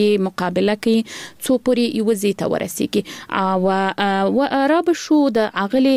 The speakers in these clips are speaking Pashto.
مقابله کوي څو پورې یو زیته ورسیږي او راب شو د اغلی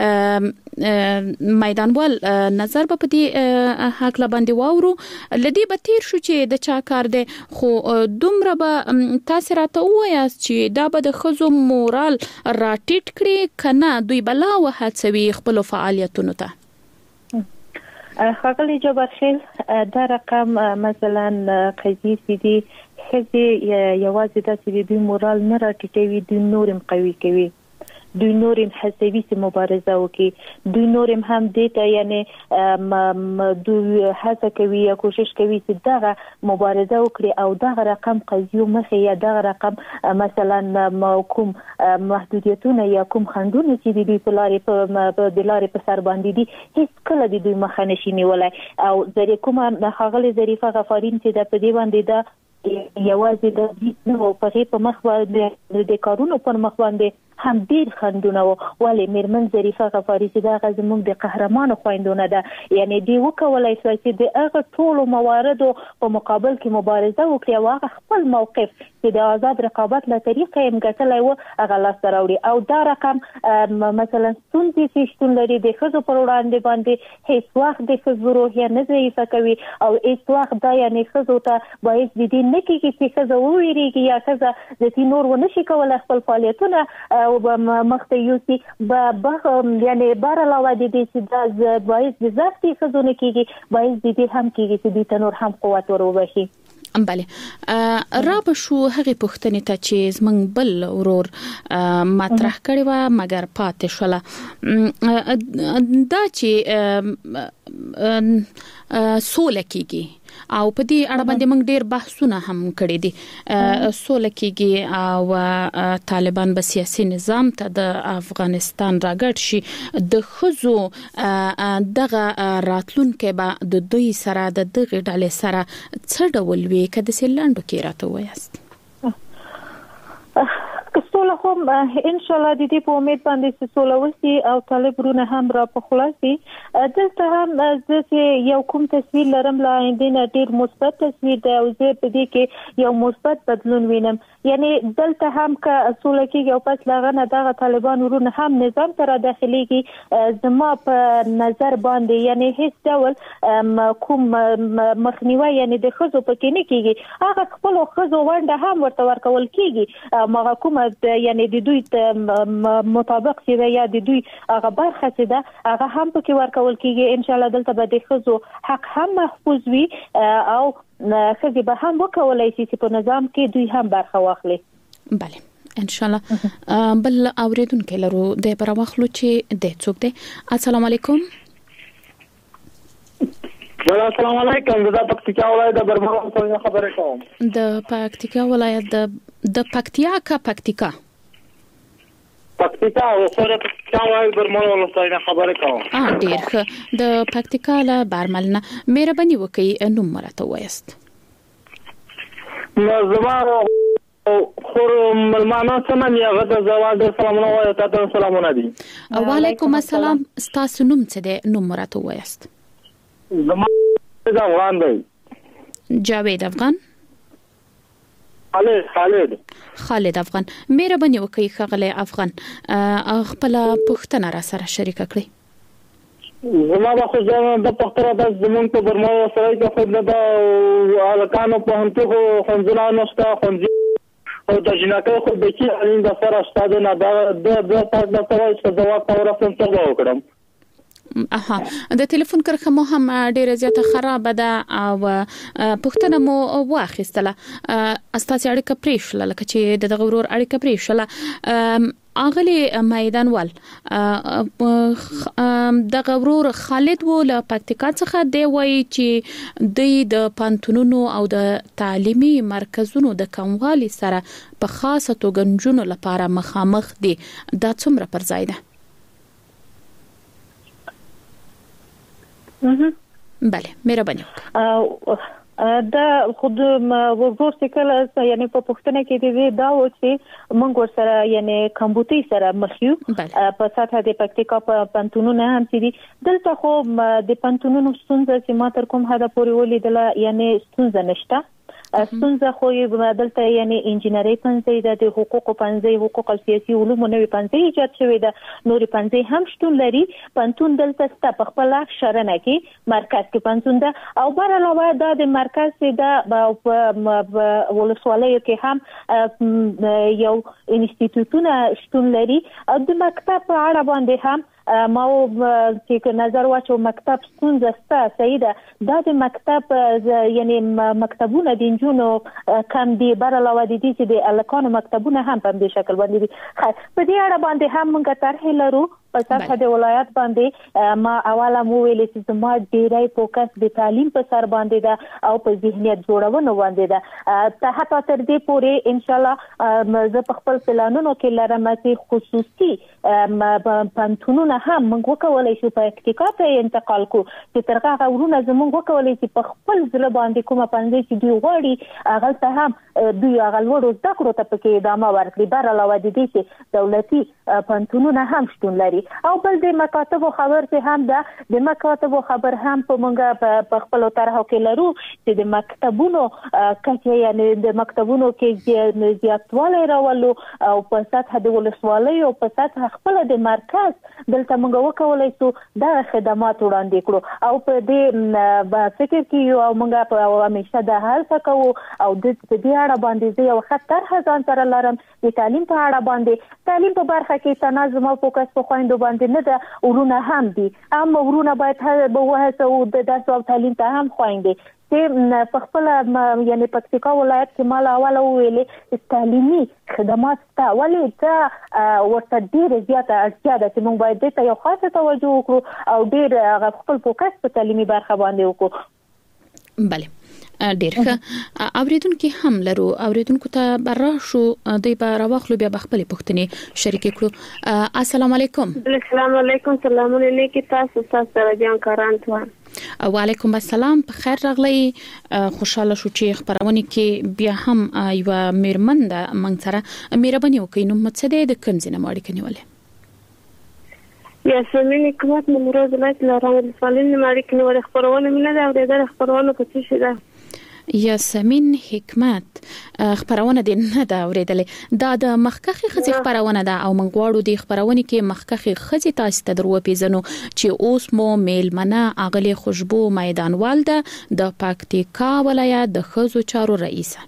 میدانوال نظر په دې حق لا باندې واورو لدی به تیر شو چې د چا کار دی خو دومره به تاسو راته وایاست چې دا به د خزو مورال راټیټ کړي کنه دوی بلا وهڅوي خپل فعالیتونو ته خاغلی جبرخیل دا رقم مثلا قضیه سیدی خزي یوازې د سیدی مورال نه راټیټوي د نورم قوي کوي دوی نورم حسابي سي مبارزه وکي دوی نورم هم دیتا یعنی دوی هڅه کوي یا کوشش کوي چې دغه مبارزه وکړي او دغه رقم قضیه مخه یا دغه رقم مثلا کوم محدودیتونه یا کوم خندونه چې د پلاري په دلاري په سر باندې دي هیڅ کله د دوی مخه نشي نیولای او زری کومه خاغلی ظریفه غفارین چې د پدی باندې د یوازې د دې نو په مخ باندې د کارونو په مخ باندې هم ډیر خندونه ولې میرمن ظریفه غفاری چې دا غزمون د قهرمان خويندونه ده یعنی دی وکولای شي چې د هغه ټول مواردو په مقابل کې مبارزه وکړي او هغه خپل موقف چې د آزاد رقابت له طریقې هم ګټلای و هغه لاس راوړي او دا رقم مثلا ستونزې چې شتون لري د خزو پر وړاندې باندې هیڅ وخت د خزو روحیه نه ضعیفه کوي او هیڅ وخت دا یعنی خزو ته باید د دې نه کېږي چې خزو وویریږي یا خزه د دې نور ونشي کولای خپل فعالیتونه او مخته یوسي یعنی بار علاوه د دې چې د باعث د ذاتي خزونه کېږي باعث د دې هم کېږي چې د تنور هم قوت وروبشي بله راب شو هغه پښتنې ته چې زمنګ بل ورور مطرح کړي و مګر پاتې شوله دا چې سوله کېږي او په دې اړه باندې موږ ډېر بحثونه هم کړي دي سوله کېږي او طالبان به سیاسي نظام ته د افغانستان راګټ شي د خزو دغه راتلونکو به د دوی سره د دغه ډلې سره څه ډول وي کده سیلاندو کې راته وایست سوله هم ان شاء الله د دې په امید باندې چې سوله وشي او طالبونه هم را په خلاصي دلته هم چې یو کوم تصویر لرم لا اندینه ډیر مثبت تصویر دی او زه په دې کې یو مثبت بدلون وینم یعنی دلته هم که سوله کې یو پس لغنه دغه طالبان ورونه هم نظام سره داخليږي زما په نظر باندې یعنی هیڅ ډول کوم مخنیوي یعنی د خزو پکې نه کیږي هغه خپل خزو ونده هم ورته ورکول کیږي مغه کوم یعنی د دوی مطابق چې یا د دوی هغه برخه چې ده هغه هم پکې ورکول کیږي ان شاء الله دلته به د خزو حق هم محفوظ وي او خزي به هم وکولای شي چې په نظام کې دوی هم برخه واخلي بله ان شاء الله بل اوریدونکو لرو د پر واخلو چې د څوک دی السلام علیکم السلام علیکم د پکتیکا ولایت د برمل څخه خبرې کوم د پکتیکا ولایت د پکتیا کا پکتیکا او سره پکتیکا ولایت برمل څخه خبرې کوم ډیر ښه د پکتیکا له برملنه مهرباني وکړئ نوم مرته وایست زما خور ملمانه سمن یا غدا زواج سلامونه وایي تاسو سلامونه دي وعلیکم السلام تاسو نوم څه دی نوم مرته وایست زما د افغان دی جاوید افغان خالد افغان مهرباني وکړئ خغله افغان خپل پښتنه را سره شریک کړئ زما خو ځان د پښتنه د زمون په برمو سره کې خو د الکانو په همته خو خنځلا نشته خنځي او د جنکه خو د کې علي د سره ستاده نه د پاک د سره چې ځواب تورسم څنګه وکړم د ټلیفون کرخه مو هم ډیره زیاته خراب ده او پښتنه مو واخیستله استاسي اړیکه پریښله لکه چې د غورور اړیکه پریښله اغلی میدانوال د غورور خالد ول پکتیکا څخه دی وای چې د پانتونونو او د تعلیمي مرکزونو د کموالي سره په خاصه توګه جنونو لپاره مخامخ دي دا څومره پر ځای ده بله مهرباني دا خود ورور څخه یعنی په پښتنه کې دی دا و چې موږ ور سره یعنی کمبوتی سره مخیو په ساته د پکتیکا په پنتونونو هم سي دلته خو د پنتونونو ستونزه چې ما تر کوم هدا پورې ولیدله یعنی ستونزه نشته ستونزه خو دلته یعنی انجینری پنځه د حقوق پنځه حقوق او سیاسي علوم نوې پنځه ایجاد شوې ده نور پنځه هم شتون لري پنتون دلته ست په خپل شرنه کې مرکز کې پنتون ده او بر علاوه د مرکز د ولسوالیو کې هم یو انسټیټیوټونه شتون لري او د مکتب په اړه باندې هم ما چې نظر واچو مکتب ستونزه ستا سیده د مکتب یعنی مکتبونه د انجونو کم دي بر علاوه دي چې د الکانو مکتبونه هم په دې شکل باندې دي په دې اړه باندې هم موږ طرح لرو په سطح د ولایت باندې ما اوله مو ویل چې ما ډیری فوکس د تعلیم په سر باندې ده او په ذهنیت جوړونې باندې ده ته حتی تر دې پورې ان شاء الله زه په خپل پلانونو کې لرم چې خصوصي پنتونونه هم موږ وکولای شو په اکتیکا ته انتقال کو چې ترغه غوړونه زموږ وکولای چې په خپل ځل باندې کومه پنځه چې دی غوړي هغه ته هم دوی هغه وړو زده کړو ته پکې ادامه ورکړي بر علاوه د دې چې دولتي پنتونونه هم شتون لري او بل د مکاتب خبر چې هم ده د مکاتب خبر هم په موږ په خپل طرحو کې لرو چې د مکتبونو کچه یعنی د مکتبونو کې زیاتوالی راولو او په سطح د ولسوالۍ او په سطح خپل د مرکز دلته موږ وکولای شو دا خدمات وړاندې کړو او په دې فکر کې یو موږ په همیشه د هڅه کوو او د دې اړه باندې یو خطر ځان سره لرم د تعلیم په اړه باندې تعلیم په برخه کې تنظیم او فوکس په خويندو باندې نه ده ورونه هم دي اما ورونه باید به وهڅو د درس او تعلیم ته هم خويندې چې په خپل یعنی پکتیکا ولایت کې مال اوله ویلې تعلیمي خدمات ته ولې ته ورته ډیر زیاته اړتیا ده چې موږ باید ته یو خاصه توجه وکړو او ډیر خپل فوکس په تعلیمي برخه باندې وکړو بله ډیر ښه اوریدونکو هم لرو اوریدونکو ته برا شو دوی به راوخلو بیا خپل پوښتنې شریک کړو السلام علیکم السلام علیکم سلامونه نیکی تاسو سره جان کاران ته وعلیکم السلام په خیر راغلی خوشاله شو چې خبرونه کې بیا هم یو میرمن ده موږ سره مهرباني وکړئ نو مڅ د کوم ځای نه ماړی کنيواله یاسمین حکمت نمرود لایت لرم فلین ماړی کنيواله خبرونه مینه دا د خبرونه په څه شي ده یاسمین حکمت خبرونه د نه دا اوریدلې دا د مخکخي خزي خبرونه ده او موږ غواړو د خبرونه کې مخکخي خزي تاسو ته درو پیژنو چې اوس مو میلمنه اغلی خوشبو میدانوال ده د پکتیکا ولایت د خزو چارو رئیسه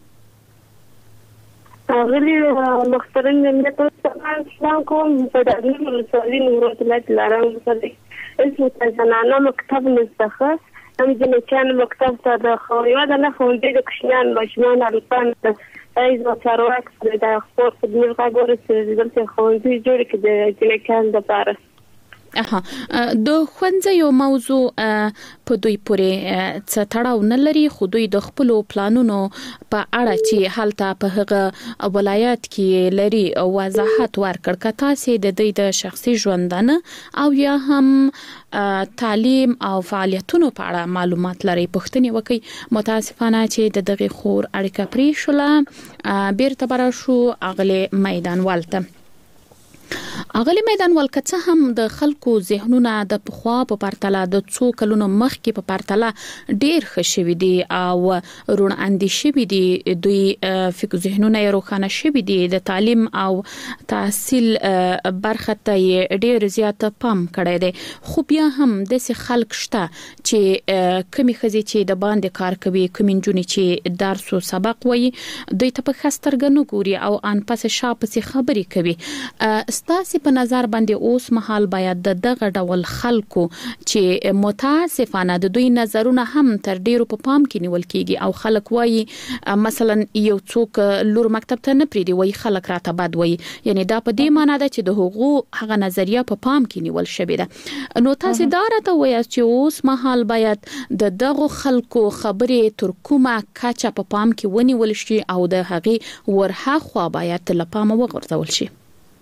اغلی مخترن ملت اسلام کوم په دغه مسؤلین ورته لارم صدق اسمه زنانه مکتب مستخص هم جنچان مکتب ته د خوریو د نه خوندې د کشنان ماشومان الفان ایز او چارواک د خپل خدمت غوړي چې دلته خوندې جوړ کړي د جنچان د پاره د خوندزیو موضوع په دوی پورې څه تړاو نه لري خو دوی د خپل پلانونو په اړه چې حالت په هغه ولایت کې لري وضاحت ورکړ کته سي د دوی د شخصي ژوندانه او یا هم تعلیم او فعالیتونو په اړه معلومات لري پښتني وکي متاسفانه چې د دغه خور اړیکه پرې شوله بیرته برا شو اغلی میدان والته اغلی میدان ولکڅه هم د خلکو ذهنونه د پخوا په پرتله د څو کلونو مخکې په پرتله ډیر خشوي دي او رون اندیشي دي دوی فکر ذهنونه روښانه شوي دي د تعلیم او تحصیل برخه ته ډیر زیات پام کړی دی خو بیا هم د سه خلک شته چې کمی خزي چې د باندې کار کوي کوم جونی چې درس او سبق وایي دوی ته په خسترګنو ګوري او ان پس شاپسي خبري کوي ستاسو په نظر باندې اوس مهال باید دغه ډول خلکو چې متاسفانه د دوی نظرونه هم تر ډیرو په پام کې نیول کیږي او خلک وایي مثلا یو څوک لور مکتب ته نه پریدي وایي خلک راته بد وایي یعنی دا په دې معنی ده چې د حقوق هغه نظریه په پام کې نیول شوی ده نو تاسو دا راته وایي چې اوس مهال باید د دغه خلکو خبرې تر کومه کچه په پام کې ونیول شي او د هغه ورها خو باید لپاره وغورځول شي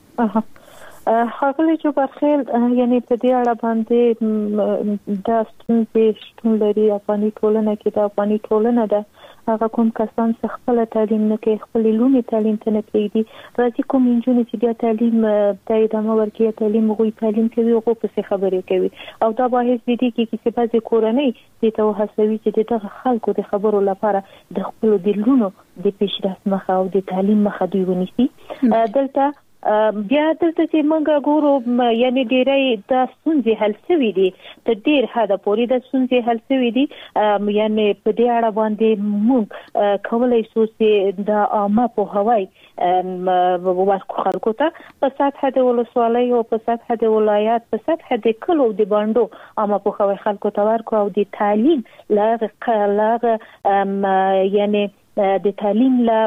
خاغلی جو برخیل یعنی په دې اړه باندې د ستونزې شتون لري افغاني ټولنه کې د افغاني ټولنه ده هغه کوم کسان چې خپل تعلیم نه کوي خپل لونی تعلیم ته نه پریږدي راځي کوم انجونې چې بیا تعلیم ته ادامه ورکړي تعلیم غوي تعلیم کوي او په خبرې کوي او دا باید دي چې بعضی کورنۍ د ته هڅوي چې د خلکو د خبرو لپاره د خپل د لونو د پیشرفت مخه او د تعلیم مخه دوی ونیسي دلته بیا دلته چې موږ ګورو یعنی ډیری د ستونزې حل شوي دي تر ډیر حده پورې د ستونزې حل شوي دي یعنی په دې اړه باندې موږ کولای شو چې د عامه پوهاوی ورکو خلکو ته په سطح د ولسوالۍ او په سطح د ولایت په سطح د کلو د باندې عامه پوهاوی خلکو ته ورکو او د تعلیم لاغه یعنی د تعلیم لا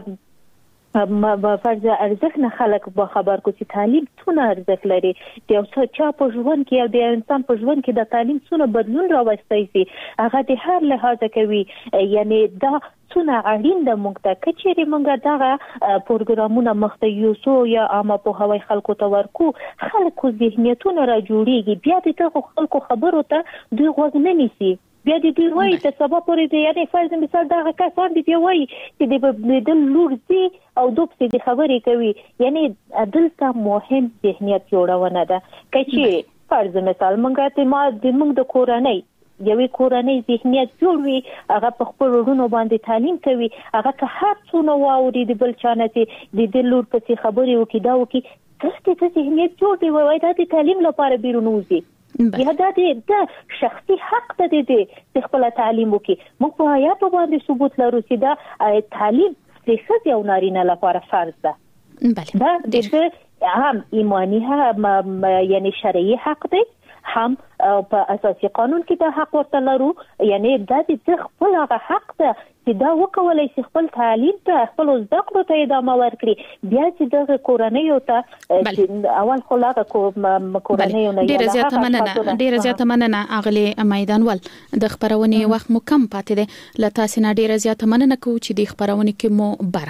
فرض ارزښت نه خلک به خبر کو چې تعلیم څونه ارزښت لري د یو څه په ژوند کې او د انسان په ژوند کې د تعلیم څونه بدلون راوستي سي هغه د هر لحاظ کوي یعنی دا څونه اړین ده موږ ته کچېری موږ دغه پروګرامونه مخته یوسو یا عامه پوهاوی خلکو ته ورکو خلکو ذهنیتونه را جوړيږي بیا د خلکو خبرو ته دوی غوږ نه نیسي بیا د دې وایي چې سبا پورې دی یعنی فرض مثال دا کسان دي وایي چې د لور دي او دوی د خبرې کوي یعنی دلته مهم ذهنیت جوړونه ده کچې فرض مثال موږ د کورنۍ یوې کورنۍ ذهنیت جوړوي هغه په خپل ورونو باندې تعلیم کوي هغه که هر څونه واوري د بل چانه چې د لور په خبرې وکي دا وکي څه ذهنیت جوړ دی وای دا د تعلیم لپاره بیرون وځي یا دا شخصي حق ته دي چې خپل تعلیم وکي موږ په حیات باندې ثبوت لرو چې دا تعلیم د ښځې او نارینه لپاره فرض ده بله دا د هم ایمانی یعنی شرعي حق دی هم په اساسي قانون کې دا حق ورته لرو یعنی دا د خپل هغه حق ده چې دا وکولای شي خپل تعلیم ته خپل زده کړو ته ادامه ورکړي بیا چې د کورنۍ ته اول خلاصه کورنۍ نه ډیره زیاته مننه اغلی میدانوال د خبرونې وخت مو کم پاتې ده لته سينه ډیره زیاته مننه کوم چې د خبرونې کې مو